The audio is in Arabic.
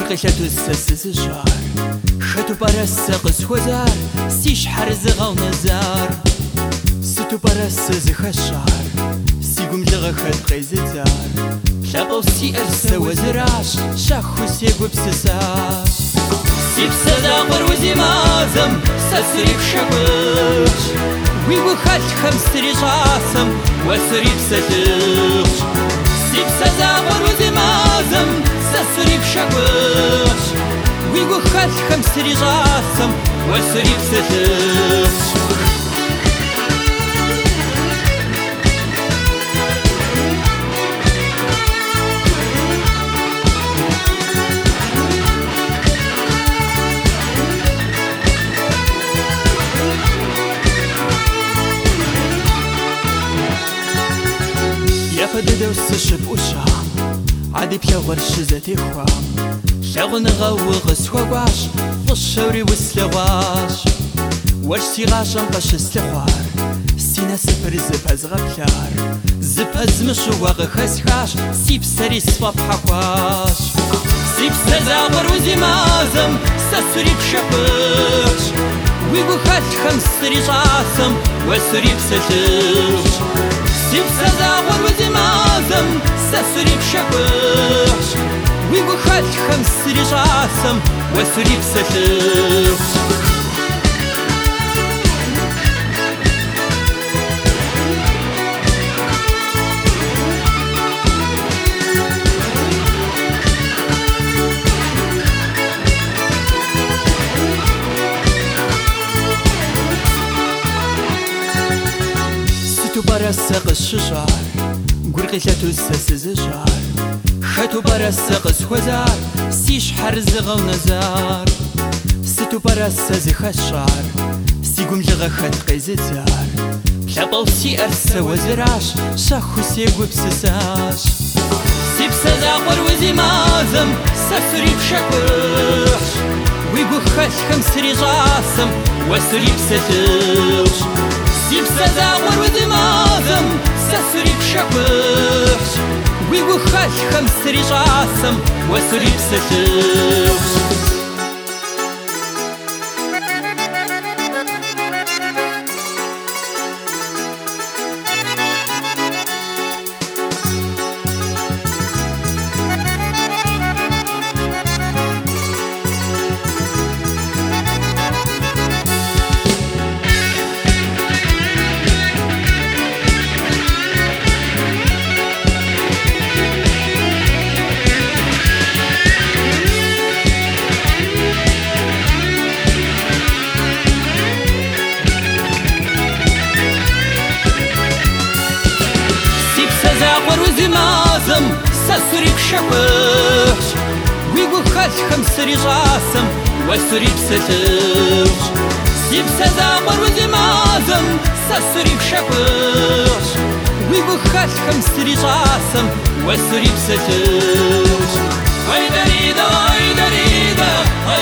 قرقشة السسجار خطو برس قسوزار سيش حرزغ ونزار ستو برس زخشار سيقوم لغخت قيزتار لقو سي أرس وزراش شاخو سيقو بسساش سيب صداقر وزمازم سسري بشكوش ويقو خلق خمسري جاسم وسري بسلوش سيب صداقر وزمازم سسري بشكوش ويقو خلق خمسري جاسم وسري بسلوش فددو السشب وشام عادي بلغور الشزاتي خوام لغن غوغ سواواش والشوري والسلواش ورسي غاشم قش السلوار سينا سفر زباز غبلار زباز مشواغ خسخاش سيب سري صفاب حقواش سيب سزاغر وزمازم سسري بشبش ويقو خالت خمس سري جاسم وسري بسلوش سيب سزاغر وزمازم سسري بشكوش ويقو خالت خمس سري جاسم وسري بسلوش برسق الشجار قرقشة السسجار خطو برسق سوزار سيش حرزغ ونزار ستو برس زخشار سيقوم لغخت قيزتار لبو سي أرس وزراش شاخو سيقو بسساش سيب سزاقر وزمازم سسري بشكوش ويقو خلق خمسري جاسم وسري بسلوش سيب سزاغر وزمازم سسري بشكوش ويقو خلق خمسري جاسم وسري بسلوش وزمازم سسري بشكوش ويقو خالت خمسري جاسم وسري بسلوش سيب سزاغر وزمازم سسري بشكوش ويقو خالت خمسري جاسم وسري بسلوش هاي دريدا هاي دريدا